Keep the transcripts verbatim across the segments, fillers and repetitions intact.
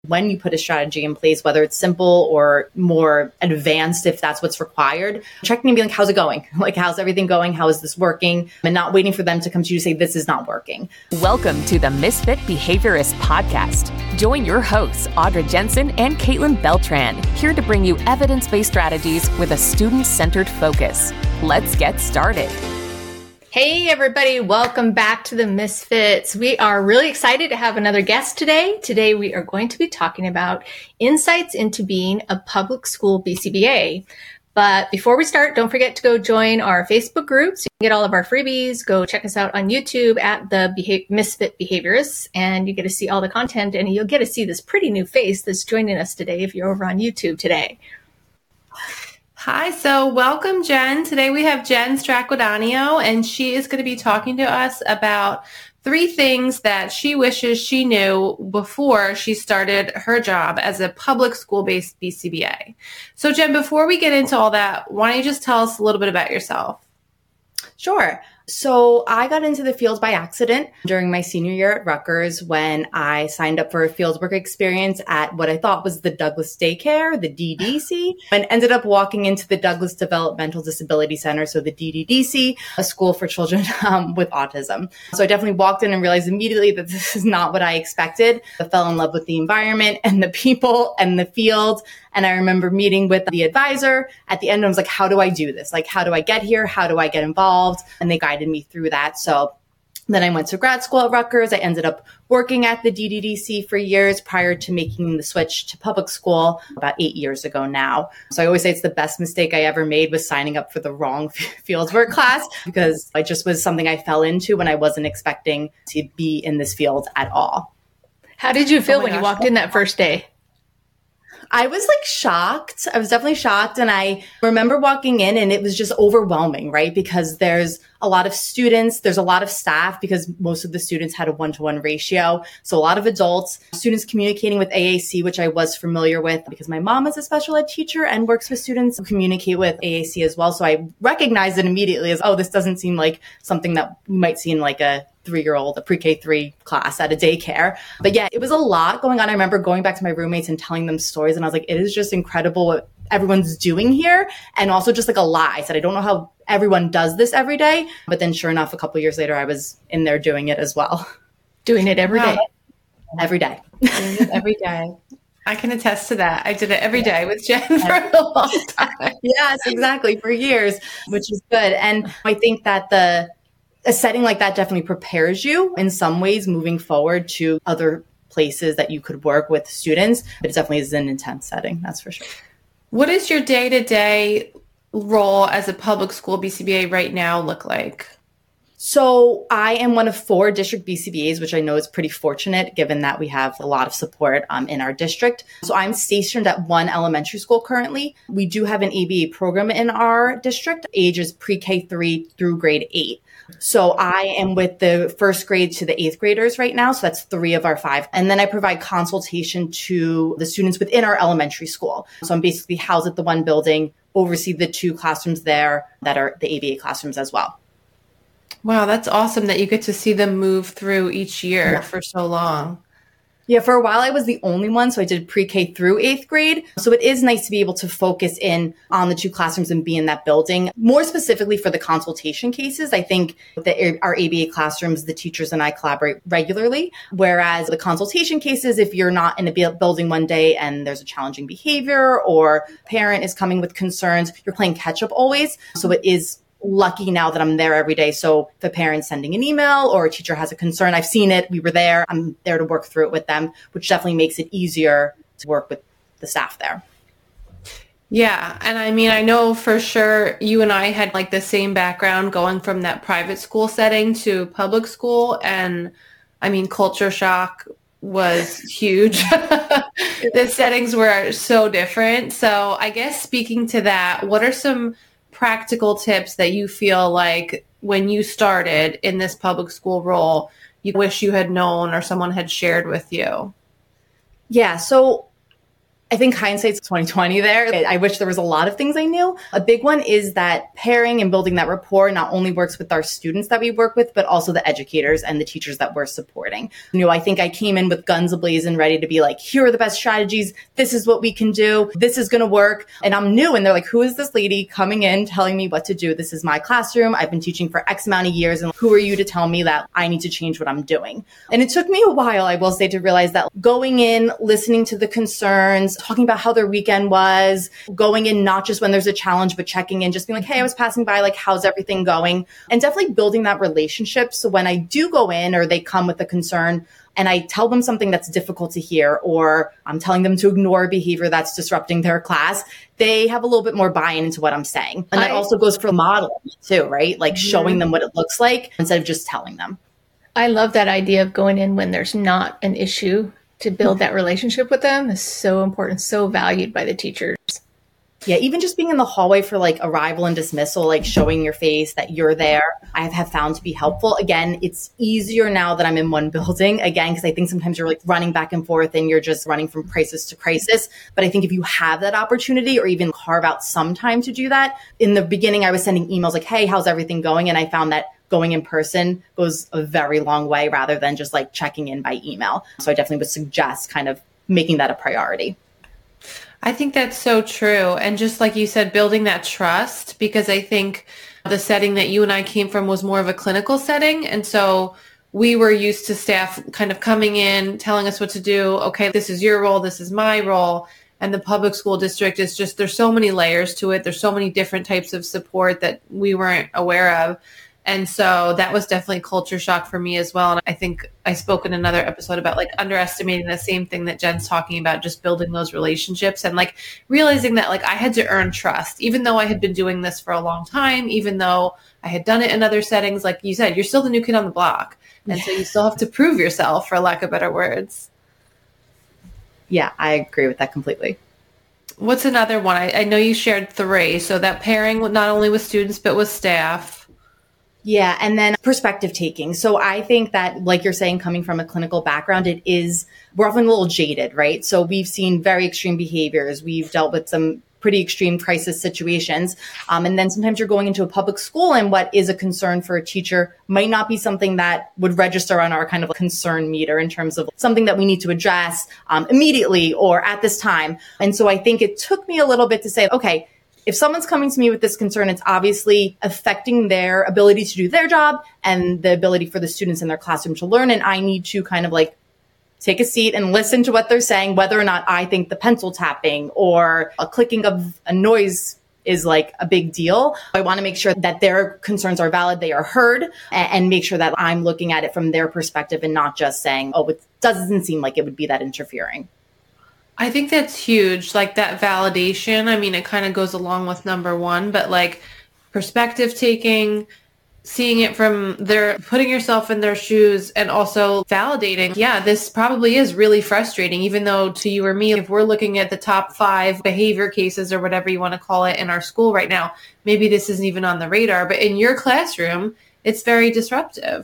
when you put a strategy in place, whether it's simple or more advanced, if that's what's required, checking and being like, how's it going? Like, how's everything going? How is this working? And not waiting for them to come to you to say, this is not working. Welcome to the Misfit Behaviorist Podcast. Join your hosts, Audra Jensen and Caitlin Beltran, here to bring you evidence-based strategies with a student-centered focus. Let's get started. Hey everybody, welcome back to the Misfits. We are really excited to have another guest today. Today we are going to be talking about insights into being a public school B C B A. But before we start, don't forget to go join our Facebook group so you can get all of our freebies. Go check us out on YouTube at the Beha- Misfit Behaviorists, and you get to see all the content, and you'll get to see this pretty new face that's joining us today if you're over on YouTube today. Hi, so welcome, Jen. Today we have Jen Stracquadanio, and she is going to be talking to us about three things that she wishes she knew before she started her job as a public school-based B C B A. So, Jen, before we get into all that, why don't you just tell us a little bit about yourself? Sure. So I got into the field by accident during my senior year at Rutgers when I signed up for a fieldwork experience at what I thought was the Douglas Daycare, the D D C, and ended up walking into the Douglas Developmental Disability Center, so the D D D C, a school for children um, with autism. So I definitely walked in and realized immediately that this is not what I expected. I fell in love with the environment and the people and the field. And I remember meeting with the advisor at the end. And I was like, how do I do this? Like, how do I get here? How do I get involved? And they guided me through that. So then I went to grad school at Rutgers. I ended up working at the D D D C for years prior to making the switch to public school about eight years ago now. So I always say it's the best mistake I ever made was signing up for the wrong fieldwork class, because it just was something I fell into when I wasn't expecting to be in this field at all. How did you feel oh when gosh. you walked in that first day? I was like shocked. I was definitely shocked. And I remember walking in and it was just overwhelming, right? Because there's a lot of students, there's a lot of staff because most of the students had a one-to-one ratio. So a lot of adults, students communicating with A A C, which I was familiar with because my mom is a special ed teacher and works with students who communicate with A A C as well. So I recognized it immediately as, oh, this doesn't seem like something that you might see in like a three-year-old, a pre-K three class at a daycare. But yeah, it was a lot going on. I remember going back to my roommates and telling them stories, and I was like, it is just incredible what everyone's doing here. And also just like a lot. I said, I don't know how everyone does this every day. But then sure enough, a couple of years later, I was in there doing it as well. Doing it every Wow. day. Every day. Doing it every day. I can attest to that. I did it every day with Jen for a long time. Yes, exactly. For years, which is good. And I think that the a setting like that definitely prepares you in some ways moving forward to other places that you could work with students. But it definitely is an intense setting. That's for sure. What does your day-to-day role as a public school B C B A right now look like? So I am one of four district B C B As, which I know is pretty fortunate given that we have a lot of support um, in our district. So I'm stationed at one elementary school currently. We do have an A B A program in our district, ages pre-K three through grade eight. So I am with the first grade to the eighth graders right now. So that's three of our five. And then I provide consultation to the students within our elementary school. So I'm basically housed at the one building, oversee the two classrooms there that are the A B A classrooms as well. Wow, that's awesome that you get to see them move through each year Yeah. for so long. Yeah, for a while I was the only one. So I did pre-K through eighth grade. So it is nice to be able to focus in on the two classrooms and be in that building. More specifically for the consultation cases, I think that our A B A classrooms, the teachers and I collaborate regularly. Whereas the consultation cases, if you're not in a building one day and there's a challenging behavior or parent is coming with concerns, you're playing catch up always. So it is lucky now that I'm there every day. So if a parent's sending an email or a teacher has a concern, I've seen it, we were there, I'm there to work through it with them, which definitely makes it easier to work with the staff there. Yeah. And I mean, I know for sure you and I had like the same background going from that private school setting to public school. And I mean, culture shock was huge. The settings were so different. So I guess speaking to that, what are some practical tips that you feel like when you started in this public school role, you wish you had known or someone had shared with you? Yeah. So I think hindsight's twenty twenty there. I wish there was a lot of things I knew. A big one is that pairing and building that rapport not only works with our students that we work with, but also the educators and the teachers that we're supporting. You know, I think I came in with guns ablazing, ready to be like, here are the best strategies. This is what we can do. This is going to work. And I'm new. And they're like, who is this lady coming in telling me what to do? This is my classroom. I've been teaching for X amount of years. And who are you to tell me that I need to change what I'm doing? And it took me a while, I will say, to realize that going in, listening to the concerns, talking about how their weekend was, going in not just when there's a challenge, but checking in, just being like, hey, I was passing by, like, how's everything going? And definitely building that relationship. So when I do go in or they come with a concern and I tell them something that's difficult to hear, or I'm telling them to ignore behavior that's disrupting their class, they have a little bit more buy-in into what I'm saying. And that I, also goes for modeling too, right? Like mm-hmm. showing them what it looks like instead of just telling them. I love that idea of going in when there's not an issue. To build that relationship with them is so important, so valued by the teachers. Yeah, even just being in the hallway for like arrival and dismissal, like showing your face that you're there, I have found to be helpful. Again, it's easier now that I'm in one building, again, because I think sometimes you're like running back and forth and you're just running from crisis to crisis. But I think if you have that opportunity or even carve out some time to do that, in the beginning, I was sending emails like, hey, how's everything going? And I found that going in person goes a very long way rather than just like checking in by email. So I definitely would suggest kind of making that a priority. I think that's so true. And just like you said, building that trust, because I think the setting that you and I came from was more of a clinical setting. And so we were used to staff kind of coming in, telling us what to do. Okay, this is your role. This is my role. And the public school district is just, there's so many layers to it. There's so many different types of support that we weren't aware of. And so that was definitely culture shock for me as well. And I think I spoke in another episode about like underestimating the same thing that Jen's talking about, just building those relationships and like realizing that like I had to earn trust, even though I had been doing this for a long time, even though I had done it in other settings. Like you said, you're still the new kid on the block. And yeah. So you still have to prove yourself, for lack of better words. Yeah, I agree with that completely. What's another one? I, I know you shared three. So that pairing not only with students, but with staff. Yeah. And then perspective taking. So I think that, like you're saying, coming from a clinical background, it is, we're often a little jaded, right? So we've seen very extreme behaviors. We've dealt with some pretty extreme crisis situations. Um, and then sometimes you're going into a public school and what is a concern for a teacher might not be something that would register on our kind of concern meter in terms of something that we need to address um, immediately or at this time. And so I think it took me a little bit to say, okay, if someone's coming to me with this concern, it's obviously affecting their ability to do their job and the ability for the students in their classroom to learn. And I need to kind of like take a seat and listen to what they're saying, whether or not I think the pencil tapping or a clicking of a noise is like a big deal. I want to make sure that their concerns are valid, they are heard, and make sure that I'm looking at it from their perspective and not just saying, oh, it doesn't seem like it would be that interfering. I think that's huge. Like that validation. I mean, it kind of goes along with number one, but like perspective taking, seeing it from their, putting yourself in their shoes and also validating. Yeah, this probably is really frustrating, even though to you or me, if we're looking at the top five behavior cases or whatever you want to call it in our school right now, maybe this isn't even on the radar, but in your classroom, it's very disruptive.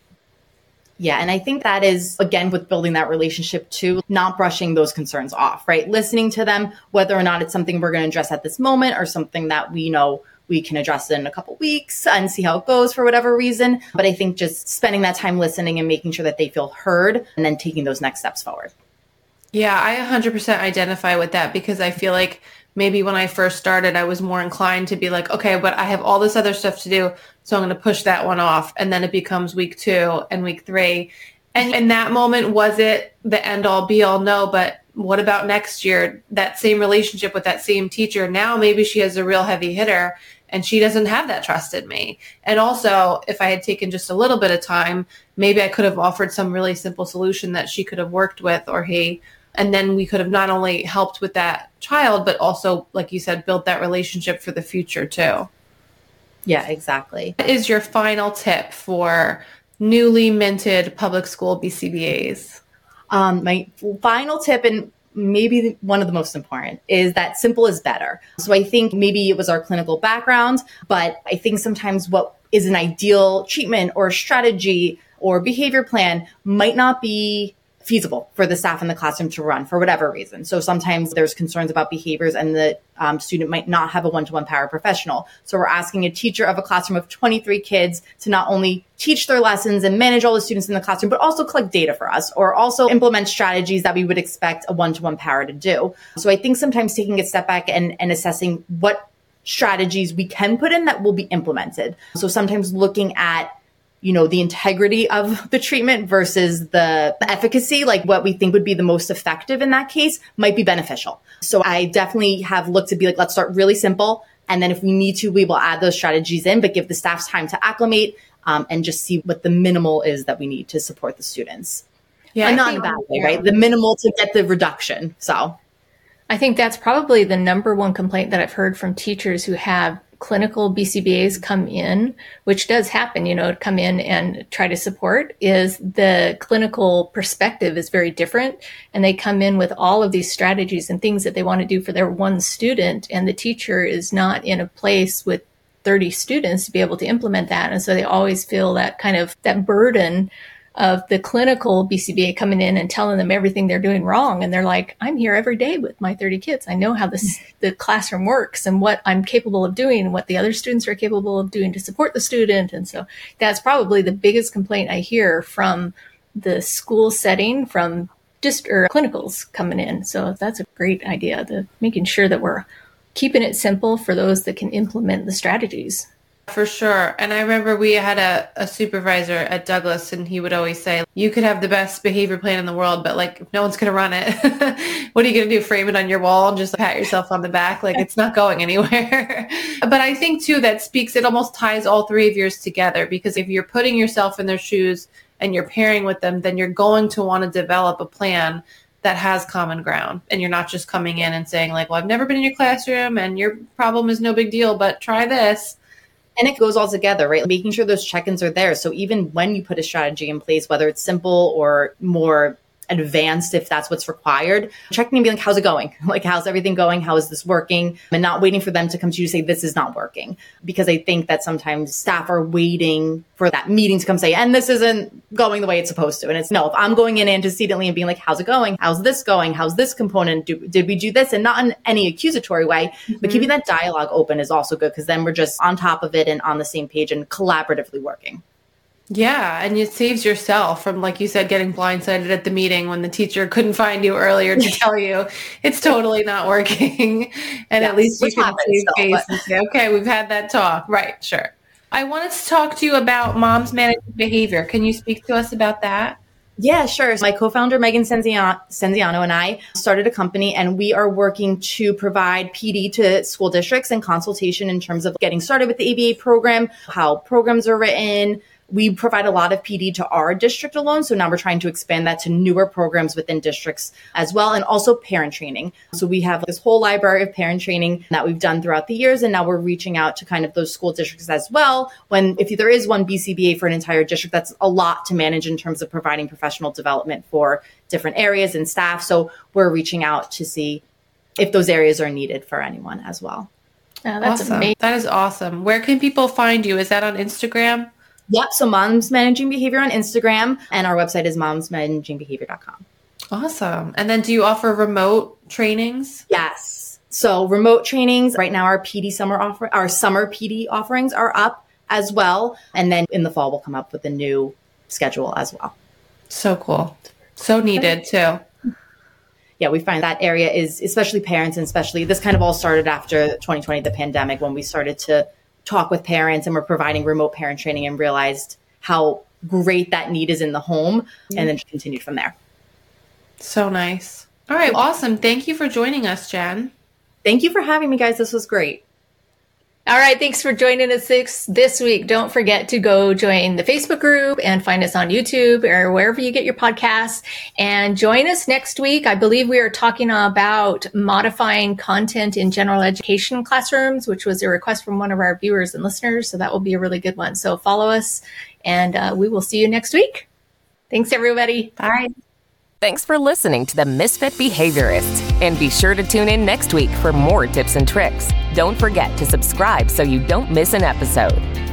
Yeah. And I think that is, again, with building that relationship too, not brushing those concerns off, right? Listening to them, whether or not it's something we're going to address at this moment or something that we know we can address in a couple weeks and see how it goes for whatever reason. But I think just spending that time listening and making sure that they feel heard and then taking those next steps forward. Yeah, I one hundred percent identify with that because I feel like maybe when I first started, I was more inclined to be like, okay, but I have all this other stuff to do, so I'm going to push that one off. And then it becomes week two and week three. And in that moment, was it the end all be all? No, but what about next year? That same relationship with that same teacher, now maybe she has a real heavy hitter and she doesn't have that trust in me. And also, if I had taken just a little bit of time, maybe I could have offered some really simple solution that she could have worked with, or hey, and then we could have not only helped with that child, but also, like you said, built that relationship for the future too. Yeah, exactly. What is your final tip for newly minted public school B C B As? Um, my final tip, and maybe one of the most important, is that simple is better. So I think maybe it was our clinical background, but I think sometimes what is an ideal treatment or strategy or behavior plan might not be feasible for the staff in the classroom to run for whatever reason. So sometimes there's concerns about behaviors and the um, student might not have a one-to-one paraprofessional. So we're asking a teacher of a classroom of twenty-three kids to not only teach their lessons and manage all the students in the classroom, but also collect data for us or also implement strategies that we would expect a one-to-one para to do. So I think sometimes taking a step back and, and assessing what strategies we can put in that will be implemented. So sometimes looking at you know, the integrity of the treatment versus the efficacy, like what we think would be the most effective in that case might be beneficial. So I definitely have looked to be like, let's start really simple. And then if we need to, we will add those strategies in, but give the staff time to acclimate um, and just see what the minimal is that we need to support the students. Yeah, and not in a bad way, right? The minimal to get the reduction. So I think that's probably the number one complaint that I've heard from teachers who have clinical B C B As come in, which does happen, you know, come in and try to support, is the clinical perspective is very different. And they come in with all of these strategies and things that they want to do for their one student. And the teacher is not in a place with thirty students to be able to implement that. And so they always feel that kind of that burden of the clinical B C B A coming in and telling them everything they're doing wrong. And they're like, I'm here every day with my thirty kids. I know how this, the classroom works and what I'm capable of doing and what the other students are capable of doing to support the student. And so that's probably the biggest complaint I hear from the school setting, from just or clinicals coming in. So that's a great idea, the making sure that we're keeping it simple for those that can implement the strategies. For sure. And I remember we had a, a supervisor at Douglas, and he would always say, you could have the best behavior plan in the world, but like, if no one's going to run it, what are you going to do? Frame it on your wall and just pat yourself on the back? Like, it's not going anywhere. But I think too, that speaks, it almost ties all three of yours together, because if you're putting yourself in their shoes and you're pairing with them, then you're going to want to develop a plan that has common ground. And you're not just coming in and saying like, well, I've never been in your classroom and your problem is no big deal, but try this. And it goes all together, right? Making sure those check-ins are there. So even when you put a strategy in place, whether it's simple or more advanced, if that's what's required, checking and being like, how's it going? Like, how's everything going? How is this working? And not waiting for them to come to you to say, this is not working. Because I think that sometimes staff are waiting for that meeting to come say, and this isn't going the way it's supposed to. And it's no, if I'm going in antecedently and being like, how's it going? How's this going? How's this component? Do, did we do this? And not in any accusatory way, mm-hmm. but keeping that dialogue open is also good, because then we're just on top of it and on the same page and collaboratively working. Yeah, and it saves yourself from, like you said, getting blindsided at the meeting when the teacher couldn't find you earlier to tell you it's totally not working. And yes, at least you can save face but... and say, okay, we've had that talk. Right, sure. I wanted to talk to you about Moms Managing Behavior. Can you speak to us about that? Yeah, sure. My co-founder, Megan Senziano, and I started a company, and we are working to provide P D to school districts and consultation in terms of getting started with the A B A program, how programs are written. We provide a lot of P D to our district alone. So now we're trying to expand that to newer programs within districts as well. And also parent training. So we have this whole library of parent training that we've done throughout the years. And now we're reaching out to kind of those school districts as well. When if there is one B C B A for an entire district, that's a lot to manage in terms of providing professional development for different areas and staff. So we're reaching out to see if those areas are needed for anyone as well. Oh, that's awesome. Amazing. That is awesome. Where can people find you? Is that on Instagram? Yep. So Moms Managing Behavior on Instagram, and our website is moms managing behavior dot com. Awesome. And then do you offer remote trainings? Yes. So remote trainings, right now our P D summer offer, our summer P D offerings are up as well. And then in the fall, we'll come up with a new schedule as well. So cool. So needed too. Yeah, we find that area is, especially parents, and especially this kind of all started after twenty twenty, the pandemic, when we started to talk with parents and we're providing remote parent training and realized how great that need is in the home, and then continued from there. So nice. All right. Awesome. Thank you for joining us, Jen. Thank you for having me, guys. This was great. All right. Thanks for joining us this, this week. Don't forget to go join the Facebook group and find us on YouTube or wherever you get your podcasts, and join us next week. I believe we are talking about modifying content in general education classrooms, which was a request from one of our viewers and listeners. So that will be a really good one. So follow us, and uh, we will see you next week. Thanks, everybody. Bye. Thanks for listening to the Misfit Behaviorist, and be sure to tune in next week for more tips and tricks. Don't forget to subscribe so you don't miss an episode.